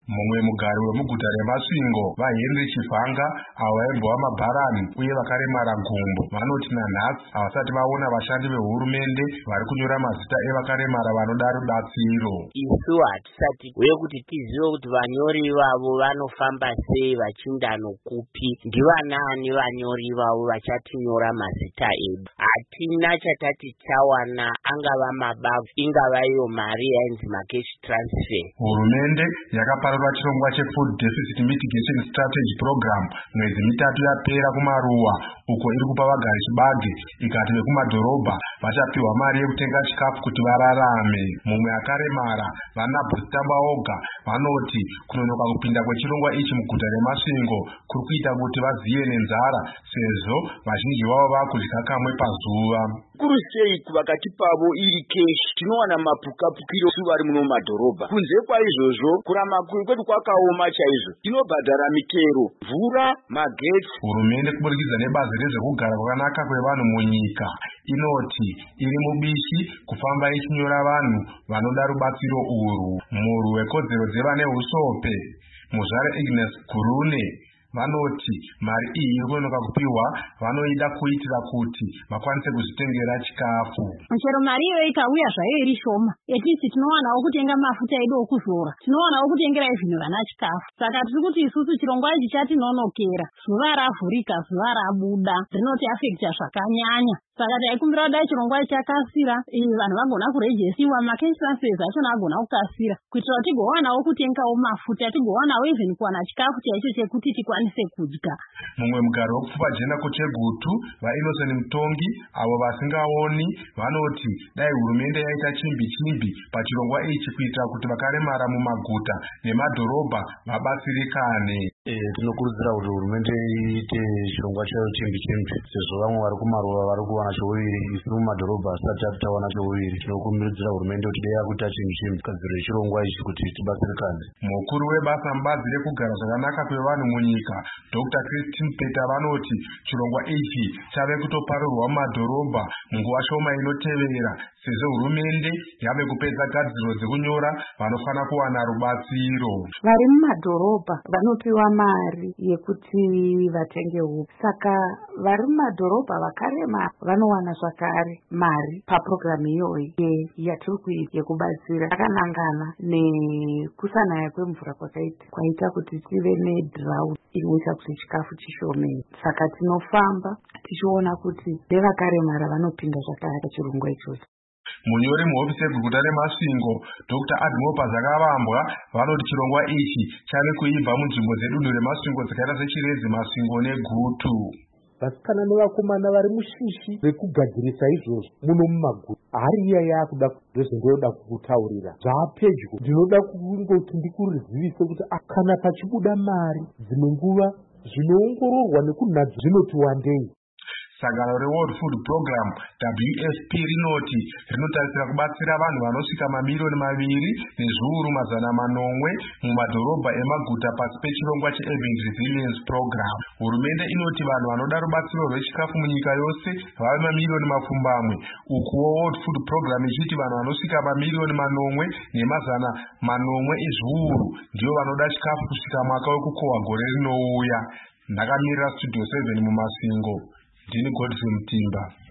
Mumwe mugari wemuguta reMasvingo vaHenry Chivhanga avo vaibva vamabharani uye vakaremara gumbo vanoti nanhasi havasati vaona vashandi vehurumende vari kunyora mazita evakaremara vanoda rubatsiro. Isu hatisati wekuti tizive kuti vanyori vavo vanofamba sei vachienda nokupi, ndivanani vanyori vavo vachatinyora mazita edu. Hatina chatati chawana, angava mabavu ingava iyo mari yainzi makeshi transfer. Hurumende yakaparura chirongwa cheFood Deficit Mitigation Strategy Program mwedzi mitatu yapera kumaruwa, uko iri kupa vagari chibage ikati vekumadhorobha vachapiwa mari yekutenga chikafu kuti vararame. Mumwe akaremara vana Bhutamba Oga vanoti kunonoka kupinda kwechirongwa ichi muguta reMasvingo kuri kuita kuti vaziye nenzara sezvo vazhinji vavo vakudya kamwe pazuva. Kurusei pakati pavo iri keshi, tinowana mapukapukiro vari muno mumadhorobha. Kunze kwaizvozvo kurama kwedu kwakaoma chaizvo, tinobhadhara mitero, mvura, magetsi. Hurumende kuburikidza nebazi rezvekugara kwakanaka kwevanhu munyika inoti iri mubishi kufamba ichinyora vanhu vanoda rubatsiro urwu. Murwi wekodzero dzevane usope Muzvare Ignas Kurune vanoti mari iyi iri kunonoka kupiwa vanoida kuitira kuti vakwanise kuzvitengera chikafu. Chero mari iyo ikauya zvayo iri shoma, etisi tinowanawo kutenga mafuta edu okuzora, tinowanawo kutengera zvinhu vana chikafu. Saka tiri kuti isusu chirongwa ichi chatinonokera, zuva ravhurika, zuva rabuda, rinoti afekta zvakanyanya. Saka taikumbira kudai chirongwa chakasira, vanhu vagona kurejesiwa, makeshi transfers achona agona kukasira, kuitira kuti tigowanawo kutengawo mafuta, tigowanawo even kuwana chikafu chaicho chekuti tikwanise kudya. Mumwe mugari wekupfupa jena kuChegutu vaInnocent Mutongi avo vasingaoni vanoti dai hurumende yaita chimbi pachirongwa ichi kuitira kuti vakaremara mumaguta nemadhorobha vabatsirikane. Tinokurudzira kuti hurumende iite chirongwa chayo chimbi sezvo vamwe vari kumaruva vari kuwana chouviri, isu mumadhorobha hasati tawana chouviri. Tinokurudzira hurumende kuti dei yakuita chimbi kugadzirira chirongwa ichi kuti tibatsirikane. Mukuru webasa mubazi rekugara zvakanaka kwevanhu munyika Dr. Christine Peter vanoti chirongwa ichi chave kutoparurwa mumadhorobha munguva shoma inotevera sezvo hurumende yave kupedza gadziriro dzekunyora vanofana kuwana rubatsiro. Vari mumadhorobha vanopiwa mari yekuti vatenge huku, saka vari mumadhorobha vakarema vanowana zvakare mari papurogiramu iyoyi yatiri kuita yekubatsira. Akanangana nekusanaya kwemvura kwaita kuti tive nedrought inoita kuti chikafu chishomeni. Saka tinofamba tichiona kuti nevakaremara vanopinda zvakare chirongwa ichocho. Munyori muhofisi yeguta reMasvingo Dr. Admopa Zakavambwa vanoti chirongwa ichi chave kuibva munzvimbo dzedunhu reMasvingo dzakaita seChirezi, Masvingo neGutu. Vasikana nevakomana vari mushishi rekugadzirisa izvozvo muno mumaguta hari iya yakuda ndozvondoda kukutaurira zvapedyo. Ndinoda kungoti ndikuruzivise kuti kana pachibuda mari dzimwe nguva zvinoongororwa nekunhadzo zvinoti wandei. Sangano reWorld Food Program WFP rinoti rinotarisira kubatsira vanhu vanosvika mamiliyoni 2,400,000 mumadhorobha emaguta pasi pechirongwa cheUrban Resilience Program. Hurumende inoti vanhu vanoda rubatsiro rwechikafu munyika yose vave mamiliyoni 200,000, ukuwo World Food Program ichiti vanhu vanosvika mamiliyoni 400,000 ezviuru ndivo vanoda chikafu kusvika mwaka wekukohwa gore rinouya. Ndakamirira Studio 7 muMasvingo. Ndini Godfrey Mutimba.